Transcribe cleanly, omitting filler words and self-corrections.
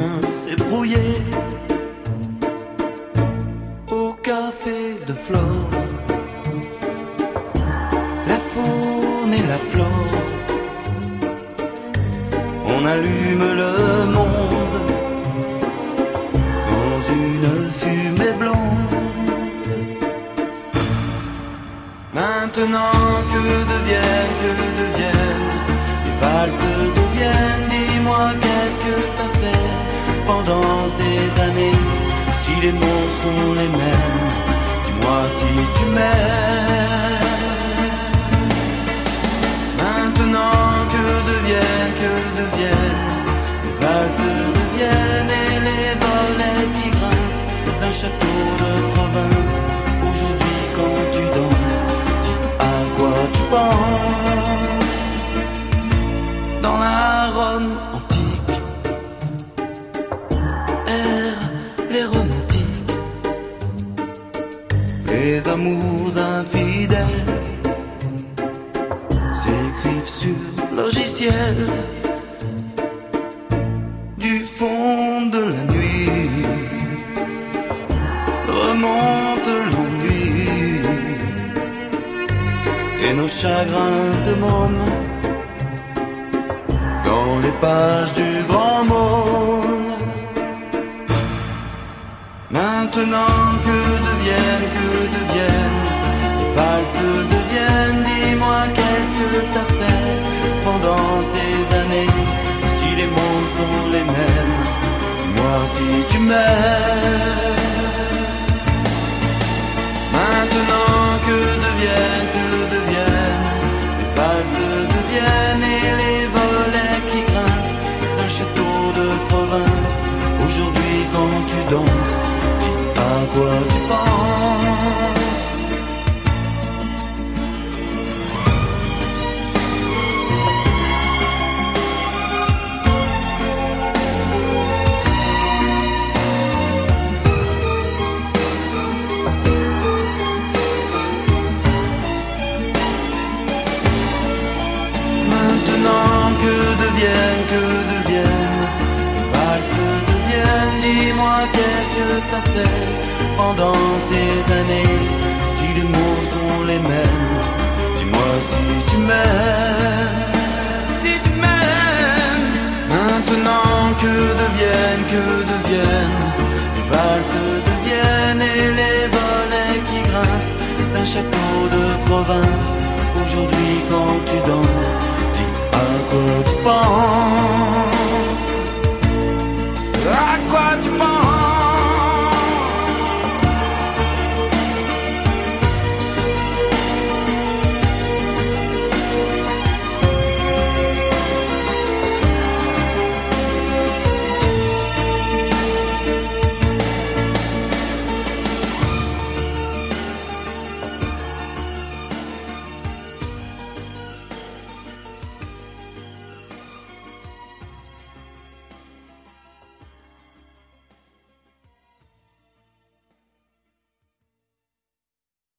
s'est brouillé au café de Flore. La faune et la flore, on allume le monde dans une fumée blonde. Maintenant que deviennent les valses deviennent. Dis-moi qu'est-ce que t'as fait pendant ces années? Si les mots sont les mêmes, dis-moi si tu m'aimes. Maintenant que deviennent les valses deviennent et les volets qui grincent d'un château de province. Aujourd'hui quand tu danses, dis à quoi tu penses. Dans la Rome antique errent les romantiques, les amours infidèles s'écrivent sur logiciel du fond de la nuit. Remonte l'ennui et nos chagrins de môme dans les pages du grand monde. Maintenant que deviennent les valses deviennent. Dis-moi qu'est-ce que t'as fait pendant ces années? Si les mots sont les mêmes, dis-moi si tu m'aimes. Maintenant que deviennent les valses deviennent et les volets qui grincent d'un château de province. Aujourd'hui quand tu danses, dis à quoi tu penses. Que deviennent les valses deviennent. Dis-moi qu'est-ce que t'as fait pendant ces années? Si les mots sont les mêmes, dis-moi si tu m'aimes. Si tu m'aimes. Maintenant que deviennent les valses deviennent et les volets qui grincent d'un château de province. Aujourd'hui quand tu danses, dis à quoi tu penses.